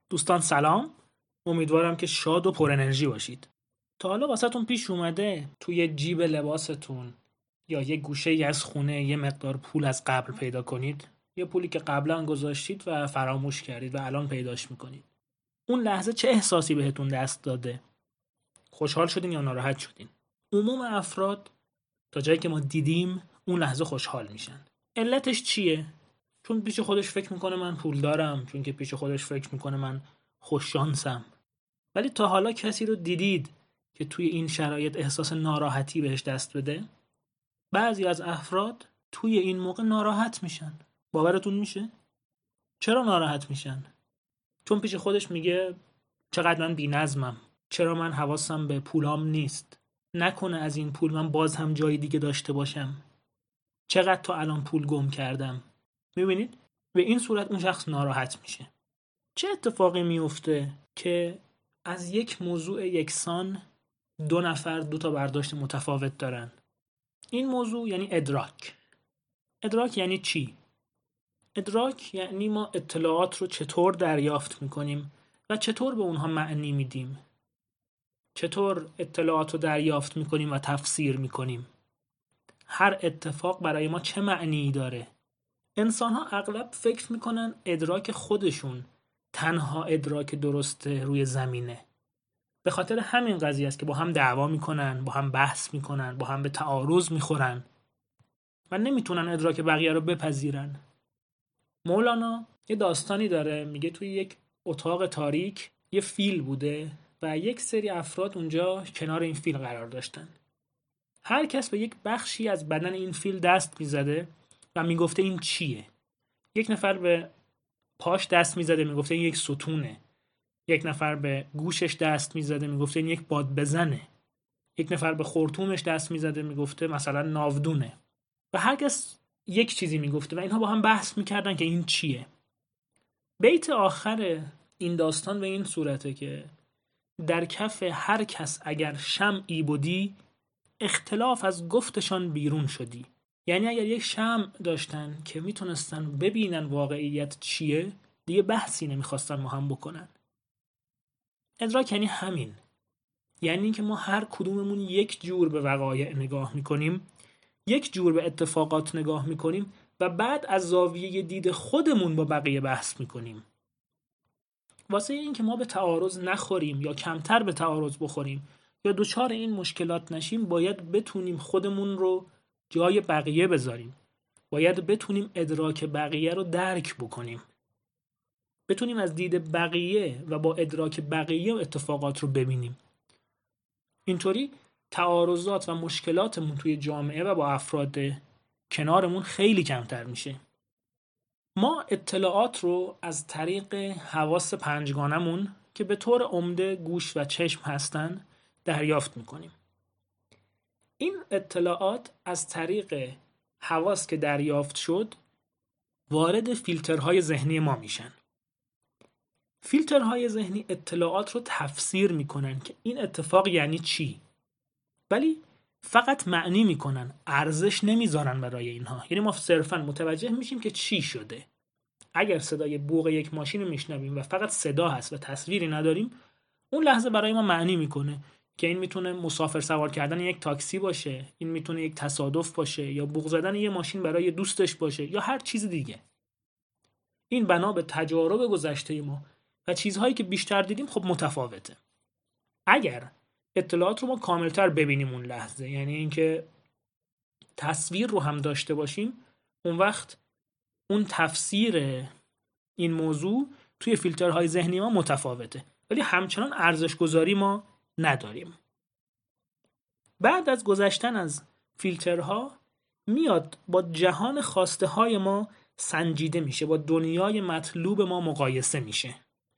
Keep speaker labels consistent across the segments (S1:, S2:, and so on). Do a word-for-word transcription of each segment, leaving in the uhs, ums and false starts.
S1: دوستان سلام. امیدوارم که شاد و پر انرژی باشید. تا حالا واسهتون پیش اومده توی جیب لباستون یا یه گوشه ای از خونه یه مقدار پول از قبل پیدا کنید؟ یه پولی که قبلا گذاشتید و فراموش کردید و الان پیداش میکنید. اون لحظه چه احساسی بهتون دست داده؟ خوشحال شدین یا ناراحت شدین؟ عموم افراد تا جایی که ما دیدیم اون لحظه خوشحال میشن. علتش چیه؟ چون پیش خودش فکر میکنه من پول دارم، چون که پیش خودش فکر میکنه من خوششانسم. ولی تا حالا کسی رو دیدید که توی این شرایط احساس ناراحتی بهش دست بده؟ بعضی از افراد توی این موقع ناراحت میشن. باورتون میشه؟ چرا ناراحت میشن؟ چون پیش خودش میگه چقدر من بی‌نظمم، چرا من حواسم به پولام نیست، نکنه از این پول من باز هم جای دیگه داشته باشم، چقدر تا الان پول گم کردم. میبینید؟ به این صورت اون شخص ناراحت میشه. چه اتفاقی میفته که از یک موضوع یکسان دو نفر دو تا برداشت متفاوت دارن؟ این موضوع یعنی ادراک. ادراک یعنی چی؟ ادراک یعنی ما اطلاعات رو چطور دریافت میکنیم و چطور به اونها معنی میدیم. چطور اطلاعات رو دریافت میکنیم و تفسیر میکنیم. هر اتفاق برای ما چه معنی داره؟ انسان ها اغلب فکر میکنن ادراک خودشون تنها ادراک درسته روی زمینه. به خاطر همین قضیه است که با هم دعوا میکنن، با هم بحث میکنن، با هم به تعارض میخورن و نمیتونن ادراک بقیه رو بپذیرن. مولانا یه داستانی داره، میگه توی یک اتاق تاریک یه فیل بوده و یک سری افراد اونجا کنار این فیل قرار داشتن. هر کس به یک بخشی از بدن این فیل دست میزده و میگفته این چیه. یک نفر به پاش دست میزده، میگفته این یک ستونه. یک نفر به گوشش دست میزده، میگفته این یک باد بزنه. یک نفر به خرطومش دست میزده، میگفته مثلا ناودونه. و هر کس یک چیزی میگفته و اینها با هم بحث میکردن که این چیه. بیت آخر این داستان به این صورته که در کف هر کس اگر شمعی بودی، اختلاف از گفتشان بیرون شدی. یعنی اگر یک شمع داشتن که میتونستن ببینن واقعیت چیه، دیگه بحثی نمیخواستن ما هم بکنن. ادراک یعنی همین. یعنی اینکه ما هر کدوممون یک جور به وقایع نگاه میکنیم، یک جور به اتفاقات نگاه میکنیم و بعد از زاویه دید خودمون با بقیه بحث میکنیم. واسه اینکه ما به تعارض نخوریم یا کمتر به تعارض بخوریم یا دچار این مشکلات نشیم، باید بتونیم خودمون رو جای بقیه بذاریم. باید بتونیم ادراک بقیه رو درک بکنیم. بتونیم از دید بقیه و با ادراک بقیه اتفاقات رو ببینیم. اینطوری تعارضات و مشکلاتمون توی جامعه و با افراد کنارمون خیلی کمتر میشه. ما اطلاعات رو از طریق حواس پنجگانمون که به طور عمده گوش و چشم هستن دریافت میکنیم. این اطلاعات از طریق حواس که دریافت شد وارد فیلترهای ذهنی ما میشن. فیلترهای ذهنی اطلاعات رو تفسیر میکنن که این اتفاق یعنی چی، ولی فقط معنی میکنن، ارزش نمیذارن برای اینها. یعنی ما صرفا متوجه میشیم که چی شده. اگر صدای بوق یک ماشین رو میشنویم و فقط صدا هست و تصویری نداریم، اون لحظه برای ما معنی میکنه که این میتونه مسافر سوار کردن یک تاکسی باشه، این میتونه یک تصادف باشه یا بوق زدن یک ماشین برای دوستش باشه یا هر چیز دیگه. این بنا به تجارب گذشته ما و چیزهایی که بیشتر دیدیم خب متفاوته. اگر اطلاعات رو ما کاملتر ببینیم اون لحظه، یعنی اینکه تصویر رو هم داشته باشیم، اون وقت اون تفسیر این موضوع توی فیلترهای ذهنی ما متفاوته، ولی همچنان ارزش گذاری ما نداریم. بعد از گذشتن از فیلترها میاد با جهان خواسته های ما سنجیده میشه، با دنیای مطلوب ما مقایسه میشه.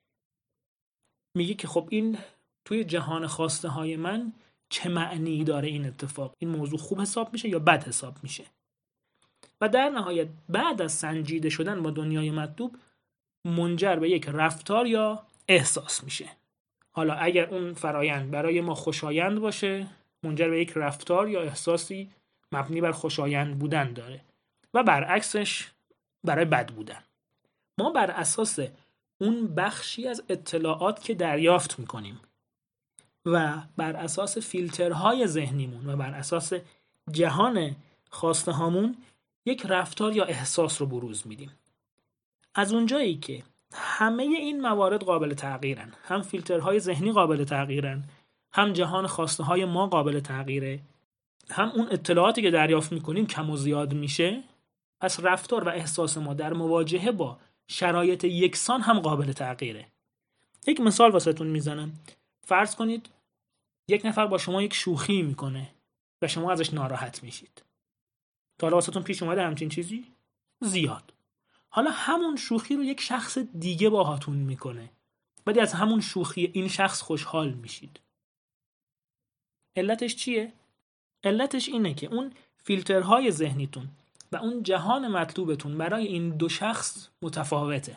S1: میگه که خب این توی جهان خواسته های من چه معنی داره این اتفاق؟ این موضوع خوب حساب میشه یا بد حساب میشه؟ و در نهایت بعد از سنجیده شدن با دنیای مطلوب منجر به یک رفتار یا احساس میشه. حالا اگر اون فرایند برای ما خوشایند باشه، منجر به یک رفتار یا احساسی مبنی بر خوشایند بودن داره و برعکسش برای بد بودن. ما بر اساس اون بخشی از اطلاعات که دریافت میکنیم و بر اساس فیلترهای ذهنیمون و بر اساس جهان خواسته هامون یک رفتار یا احساس رو بروز میدیم. از اونجایی که همه این موارد قابل تغییرن، هم فیلترهای ذهنی قابل تغییرن، هم جهان خواسته های ما قابل تغییره، هم اون اطلاعاتی که دریافت میکنیم کم و زیاد میشه، پس رفتار و احساس ما در مواجهه با شرایط یکسان هم قابل تغییره. یک مثال واسهتون میزنم. فرض کنید یک نفر با شما یک شوخی میکنه و شما ازش ناراحت میشید. تا حالا واسهتون پیش اومده همچین چیزی؟ زیاد. حالا همون شوخی رو یک شخص دیگه باهاتون میکنه، ولی از همون شوخی این شخص خوشحال میشید. علتش چیه؟ علتش اینه که اون فیلترهای ذهنیتون و اون جهان مطلوبتون برای این دو شخص متفاوته.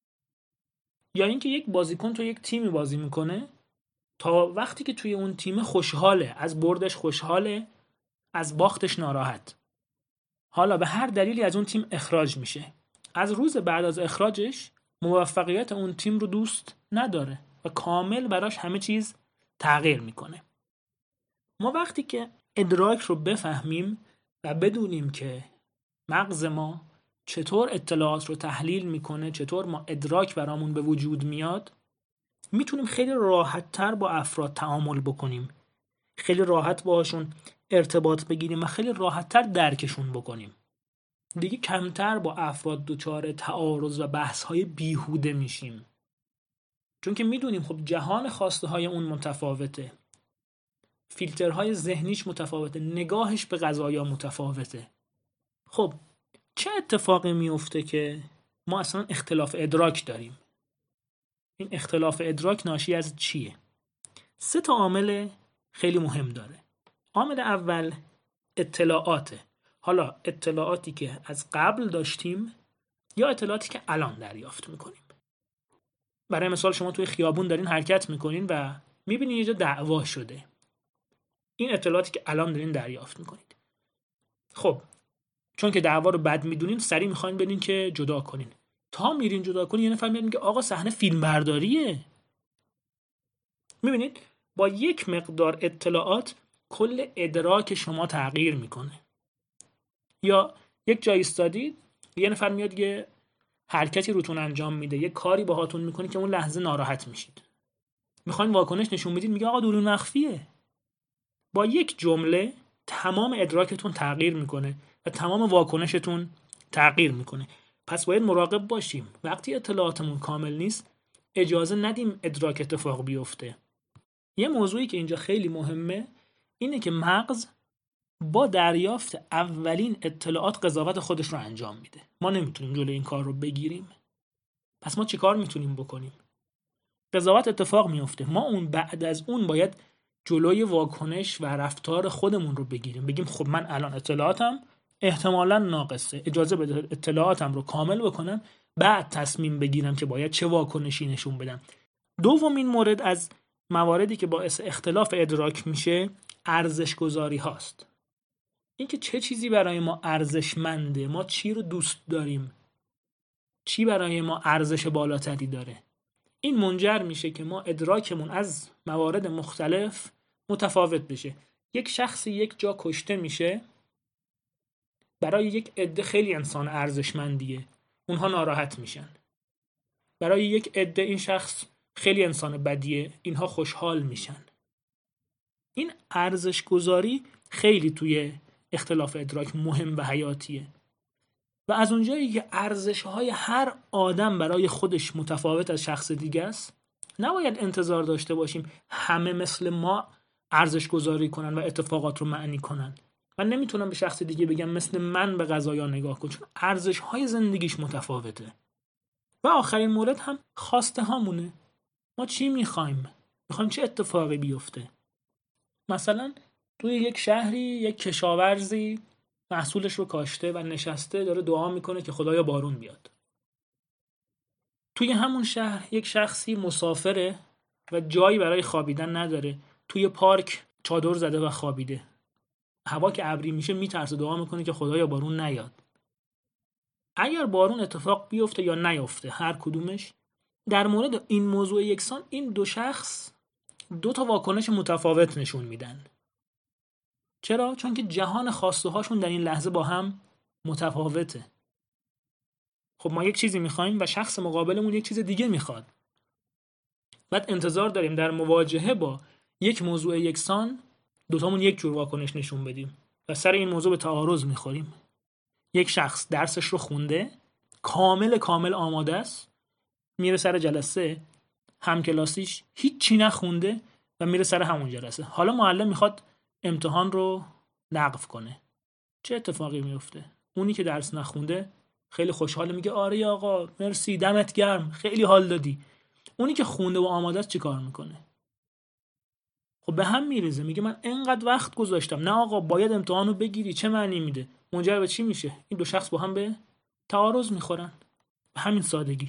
S1: یا اینکه یک بازیکن تو یک تیمی بازی میکنه، تا وقتی که توی اون تیم خوشحاله، از بردش خوشحاله، از باختش ناراحت. حالا به هر دلیلی از اون تیم اخراج میشه. از روز بعد از اخراجش موفقیت اون تیم رو دوست نداره و کامل براش همه چیز تغییر میکنه. ما وقتی که ادراک رو بفهمیم و بدونیم که مغز ما چطور اطلاعات رو تحلیل میکنه، چطور ما ادراک برامون به وجود میاد، میتونیم خیلی راحت تر با افراد تعامل بکنیم، خیلی راحت باهاشون ارتباط بگیریم و خیلی راحت تر درکشون بکنیم. دیگه کمتر با افراد دچار تعارض و بحث‌های بیهوده میشیم، چون که میدونیم خب جهان خواسته های اون متفاوته، فیلترهای ذهنیش متفاوته، نگاهش به قضایا متفاوته. خب چه اتفاقی میفته که ما اصلا اختلاف ادراک داریم؟ این اختلاف ادراک ناشی از چیه؟ سه تا عامل خیلی مهم داره. عامل اول اطلاعاته. حالا اطلاعاتی که از قبل داشتیم یا اطلاعاتی که الان دریافت میکنیم. برای مثال شما توی خیابون دارین حرکت میکنین و میبینین یه جا دعوا شده. این اطلاعاتی که الان دارین دریافت میکنید. خب چون که دعوا رو بد میدونین، سریع میخواین برین که جدا کنین. تا میرین جدا کنین یه نفر میاد میگه آقا صحنه فیلم برداریه. میبینید با یک مقدار اطلاعات کل ادراک شما تغییر میکنه. یا یک جای ایستادید، یه نفر میاد یه حرکتی روتون انجام میده، یه کاری باهاتون میکنه که اون لحظه ناراحت میشید. میخواین واکنش نشون بدید، میگه آقا دوربین مخفیه. با یک جمله تمام ادراکتون تغییر میکنه و تمام واکنشتون تغییر میکنه. پس باید مراقب باشیم وقتی اطلاعاتمون کامل نیست اجازه ندیم ادراک اتفاق بیفته. یه موضوعی که اینجا خیلی مهمه اینه که مغز با دریافت اولین اطلاعات قضاوت خودش رو انجام میده. ما نمیتونیم جلوی این کار رو بگیریم. پس ما چی کار میتونیم بکنیم؟ قضاوت اتفاق میفته، ما اون بعد از اون باید جلوی واکنش و رفتار خودمون رو بگیریم. بگیم خب من الان اطلاعاتم احتمالاً ناقصه، اجازه بده اطلاعاتم رو کامل بکنم، بعد تصمیم بگیرم که باید چه واکنشی نشون بدم. دومین مورد از مواردی که باعث اختلاف ادراک میشه ارزش گذاری هاست. اینکه چه چیزی برای ما ارزشمنده، ما چی رو دوست داریم، چی برای ما ارزش بالاتری داره. این منجر میشه که ما ادراکمون از موارد مختلف متفاوت بشه. یک شخصی یک جا کشته میشه، برای یک عده خیلی انسان ارزشمندیه، اونها ناراحت میشن. برای یک عده این شخص خیلی انسان بدیه، اینها خوشحال میشن. این ارزش گذاری خیلی توی اختلاف ادراک مهم و حیاتیه. و از اونجایی که ارزش‌های هر آدم برای خودش متفاوت از شخص دیگه است، نباید انتظار داشته باشیم همه مثل ما ارزش گذاری کنن و اتفاقات رو معنی کنن. من نمیتونم به شخص دیگه بگم مثل من به قضایا نگاه کن، چون ارزش‌های زندگیش متفاوته. و آخرین مورد هم خواسته هامونه. ما چی میخوایم؟ میخوایم چه اتفاقی بیفته؟ مثلا توی یک شهری یک کشاورزی محصولش رو کاشته و نشسته داره دعا میکنه که خدایا بارون بیاد. توی همون شهر یک شخصی مسافره و جایی برای خوابیدن نداره، توی پارک چادر زده و خوابیده. هوا که ابری میشه میترسه، دعا میکنه که خدایا بارون نیاد. اگر بارون اتفاق بیفته یا نیفته، هر کدومش در مورد این موضوع یکسان این دو شخص دو تا واکنش متفاوت نشون میدن. چرا؟ چون که جهان خواسته هاشون در این لحظه با هم متفاوته. خب ما یک چیزی میخوایم و شخص مقابلمون یک چیز دیگه میخواد. بعد انتظار داریم در مواجهه با یک موضوع یکسان دوتامون یک جور واکنش نشون بدیم و سر این موضوع به تعارض میخوریم. یک شخص درسش رو خونده، کامل کامل آماده است، میره سر جلسه، همکلاسیش هیچی نخونده و میره سر همون جلسه. حالا معلم میخواد امتحان رو لغو کنه. چه اتفاقی میفته؟ اونی که درس نخونده خیلی خوشحاله، میگه آره آقا مرسی، دمت گرم، خیلی حال دادی. اونی که خونده و آماده است چی کار میکنه؟ خب به هم میریزه، میگه من انقدر وقت گذاشتم، نه آقا باید امتحان رو بگیری، چه معنی میده؟ منجر به چی میشه؟ این دو شخص با هم به تعارض میخورن. به همین سادگی.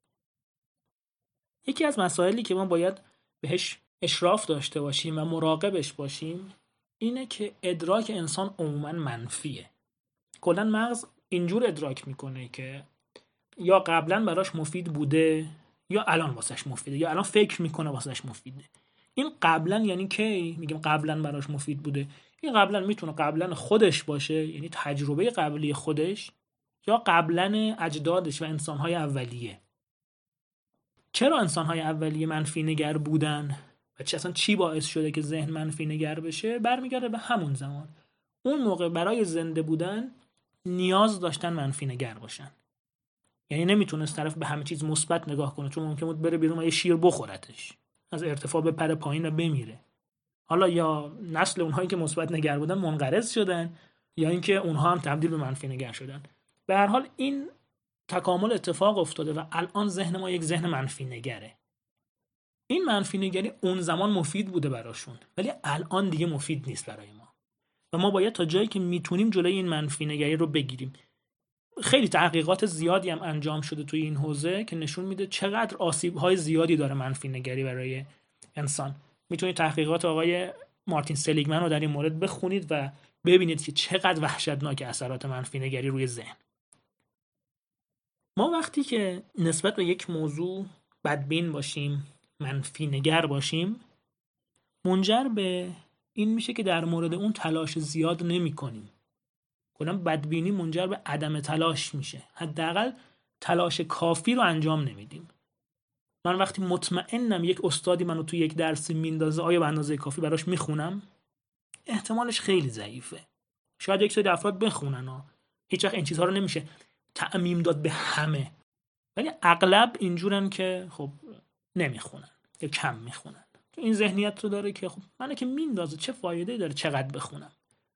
S1: یکی از مسائلی که ما باید بهش اشراف داشته باشیم و مراقبش باشیم اینه که ادراک انسان عموما منفیه. کلاً مغز اینجور ادراک میکنه که یا قبلا براش مفید بوده یا الان واسش مفیده، یا الان فکر میکنه واسش مفیده. این قبلا یعنی کی؟ میگیم قبلا براش مفید بوده. این قبلا میتونه قبلا خودش باشه، یعنی تجربه قبلی خودش، یا قبلا اجدادش و انسانهای اولیه. چرا انسانهای اولیه منفی نگر بودن و چه اصلا چی باعث شده که ذهن منفی نگر بشه؟ برمیگرده به همون زمان. اون موقع برای زنده بودن نیاز داشتن منفی نگر باشن. یعنی نمیتونست طرف به همه چیز مثبت نگاه کنه، چون ممکن بود بره بیرون و یه شیر بخورتش، از ارتفاع بپره پایین و بمیره. حالا یا نسل اونهایی که مثبت نگر بودن منقرض شدن، یا اینکه اونها هم تبدیل به منفی نگر شدن. به هر حال این تکامل اتفاق افتاده و الان ذهن ما یک ذهن منفی نگره. این منفی نگری اون زمان مفید بوده براشون، ولی الان دیگه مفید نیست برای ما و ما باید تا جایی که میتونیم جلوی این منفی نگری رو بگیریم. خیلی تحقیقات زیادی هم انجام شده توی این حوزه که نشون میده چقدر آسیب‌های زیادی داره منفی نگری برای انسان. میتونید تحقیقات آقای مارتین سلیگمن رو در این مورد بخونید و ببینید که چقدر وحشتناک اثرات منفی نگری روی ذهن. ما وقتی که نسبت به یک موضوع بدبین باشیم، منفی نگر باشیم، منجر به این میشه که در مورد اون تلاش زیاد نمی کنیم. کلا بدبینی منجر به عدم تلاش میشه. حداقل تلاش کافی رو انجام نمیدیم. من وقتی مطمئنم یک استادی منو توی یک درسی میندازه، آیا به اندازه کافی براش میخونم؟ احتمالش خیلی ضعیفه. شاید یک سری افراد بخونن ها. هیچ وقت این چیزها رو نمیشه تعمیم داد به همه. ولی اغلب اینجورن که خب نمیخونن یا کم میخونن. تو این ذهنیت رو داره که خب منو که میندازه چه فایده داره چقدر بخونم.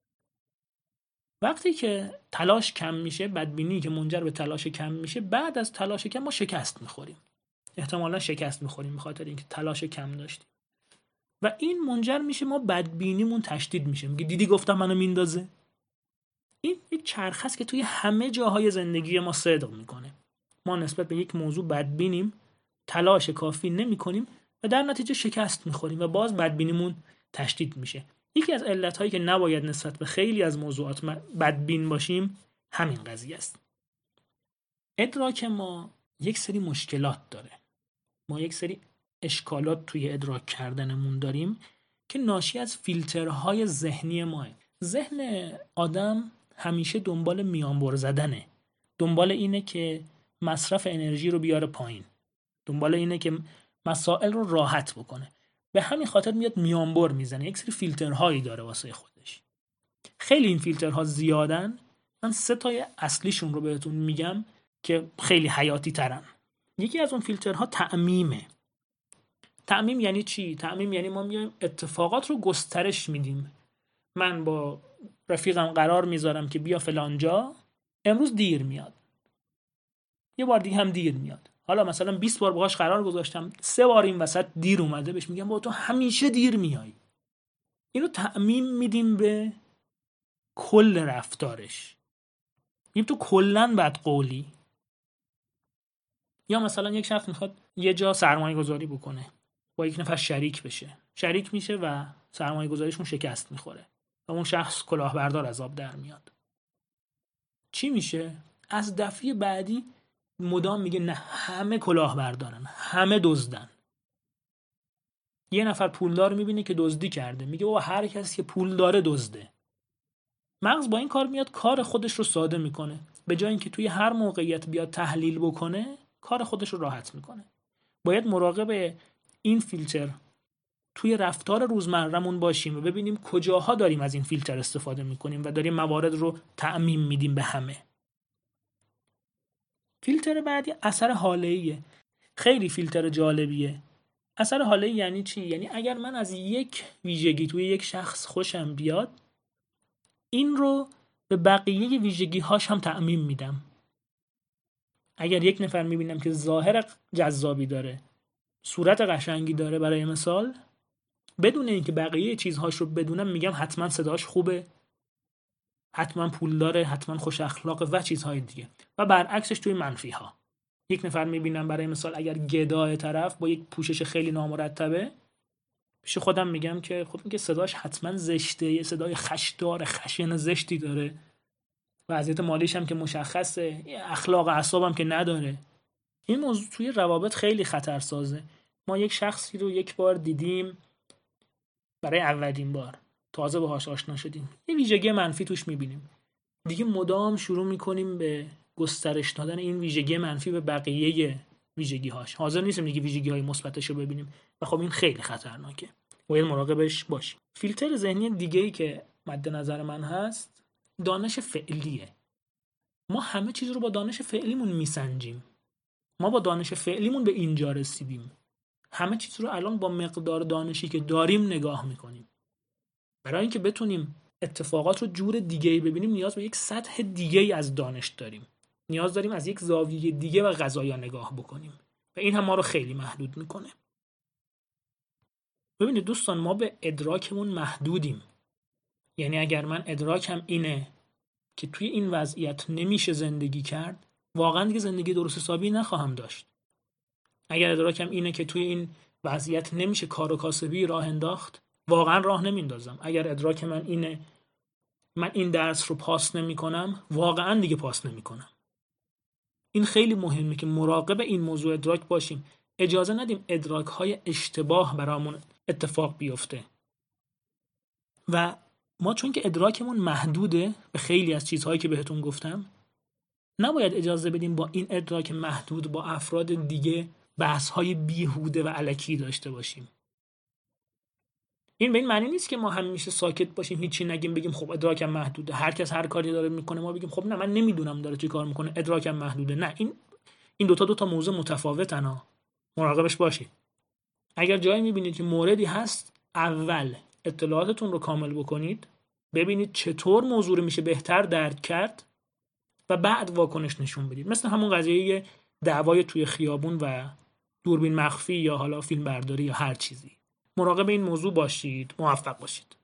S1: وقتی که تلاش کم میشه، بدبینی که منجر به تلاش کم میشه، بعد از تلاش کم ما شکست میخوریم. احتمالا شکست میخوریم به خاطر اینکه تلاش کم داشتیم. و این منجر میشه ما بدبینیمون تشدید میشه. میگه دیدی گفتم منو میندازه. این یک چرخه است که توی همه جاهای زندگی ما صدق میکنه. ما نسبت به یک موضوع بدبینیم، تلاش کافی نمیکنیم و در نتیجه شکست میخوریم و باز بدبینیمون تشدید میشه. یکی از علتهایی که نباید نسبت به خیلی از موضوعات بدبین باشیم همین قضیه است. ادراک ما یک سری مشکلات داره. ما یک سری اشکالات توی ادراک کردنمون داریم که ناشی از فیلترهای ذهنی ماه. ذهن آدم همیشه دنبال میانبر زدنه. دنبال اینه که مصرف انرژی رو بیاره پایین. دنبال اینه که مسائل رو راحت بکنه. به همین خاطر میاد میانبر میزنه. یک سری فیلترهایی داره واسه خودش. خیلی این فیلترها زیادن. من سه تای اصلیشون رو بهتون میگم که خیلی حیاتی ترن. یکی از اون فیلترها تعمیمه. تعمیم یعنی چی؟ تعمیم یعنی ما میایم اتفاقات رو گسترش میدیم. من با رفیقم قرار میذارم که بیا فلانجا، امروز دیر میاد. یه بار دیگه هم دیر میاد. حالا مثلا بیست بار باهاش قرار گذاشتم، سه بار این وسط دیر اومده، بهش میگم با تو همیشه دیر میای. اینو تعمیم میدیم به کل رفتارش. میگیم تو کلاً بد قولی. یا مثلا یک شخص میخواد یه جا سرمایه گذاری بکنه، با یک نفر شریک بشه. شریک میشه و سرمایه گذاریشون شکست میخوره و اون شخص کلاهبردار از آب در میاد. چی میشه؟ از دفعه بعدی مدام میگه نه همه کلاه بردارن، همه دزدن. یه نفر پولدار میبینه که دزدی کرده، میگه بابا هر کسی که پول داره دزده. مغز با این کار میاد کار خودش رو ساده میکنه، به جای اینکه توی هر موقعیت بیاد تحلیل بکنه، کار خودش رو راحت میکنه. باید مراقب این فیلتر توی رفتار روزمره‌مون باشیم و ببینیم کجاها داریم از این فیلتر استفاده میکنیم و داریم موارد رو تعمیم میدیم به همه. فیلتر بعدی اثر حاله‌ایه. خیلی فیلتر جالبیه. اثر حاله‌ای یعنی چی؟ یعنی اگر من از یک ویژگی توی یک شخص خوشم بیاد، این رو به بقیه ویژگی هاش هم تعمیم میدم. اگر یک نفر میبینم که ظاهر جذابی داره، صورت قشنگی داره برای مثال، بدون اینکه بقیه چیزهاش رو بدونم میگم حتما صداش خوبه، حتما پول داره، حتما خوش اخلاقه و چیزهای دیگه. و برعکسش توی منفی ها، یک نفر میبینم برای مثال اگر گدای طرف با یک پوشش خیلی نامرتبه، پیش خودم میگم که خب این که صداش حتما زشته، یه صدای خشدار خشن زشتی داره، وضعیت مالیش هم که مشخصه، اخلاق اعصابم که نداره. این موضوع توی روابط خیلی خطرسازه. ما یک شخصی رو یک بار دیدیم، برای اولین بار تازه باهاش آشنا شدیم، یه ویژگی منفی توش میبینیم، دیگه مدام شروع میکنیم به گسترش دادن این ویژگی منفی به بقیه ویژگی هاش. حاضر نیستیم دیگه ویژگی های مثبتش رو ببینیم و خب این خیلی خطرناکه، باید مراقبش باشیم. فیلتر ذهنی دیگه ای که مد نظر من هست دانش فعلیه. ما همه چیز رو با دانش فعلیمون میسنجیم. ما با دانش فعلیمون به اینجا رسیدیم. همه چیز رو الان با مقدار دانشی که داریم نگاه میکنیم. برای اینکه بتونیم اتفاقات رو جور دیگه‌ای ببینیم نیاز به یک سطح دیگه‌ای از دانش داریم. نیاز داریم از یک زاویه دیگه به قضایا نگاه بکنیم و این هم ما رو خیلی محدود میکنه. ببینید دوستان، ما به ادراکمون محدودیم. یعنی اگر من ادراکم اینه که توی این وضعیت نمیشه زندگی کرد، واقعا دیگه زندگی درست حسابی نخواهم داشت. اگر ادراکم اینه که توی این وضعیت نمیشه کار و کاسبی راه انداخت، واقعا راه نمیندازم. اگر ادراک من اینه من این درس رو پاس نمی کنم، واقعا دیگه پاس نمی کنم. این خیلی مهمه که مراقب این موضوع ادراک باشیم. اجازه ندیم ادراک های اشتباه برامون اتفاق بیفته. و ما چون که ادراکمون محدوده به خیلی از چیزهایی که بهتون گفتم، نباید اجازه بدیم با این ادراک محدود با افراد دیگه بحث های بیهوده و الکی داشته باشیم. این به این معنی نیست که ما همیشه ساکت باشیم، هیچی نگیم، بگیم خب ادراکم محدوده، هر کس هر کاری داره میکنه ما بگیم خب نه من نمیدونم داره چی کار میکنه، ادراکم محدوده. نه، این این دوتا دوتا موضوع متفاوتن ها. مراقبش باشید. اگر جایی میبینید که موردی هست، اول اطلاعاتتون رو کامل بکنید، ببینید چطور موضوع رو میشه بهتر درک کرد و بعد واکنش نشون بدید. مثل همون قضیه دعوای توی خیابون و دوربین مخفی یا حالا فیلم برداری یا هر چیزی. مراقب این موضوع باشید. موفق باشید.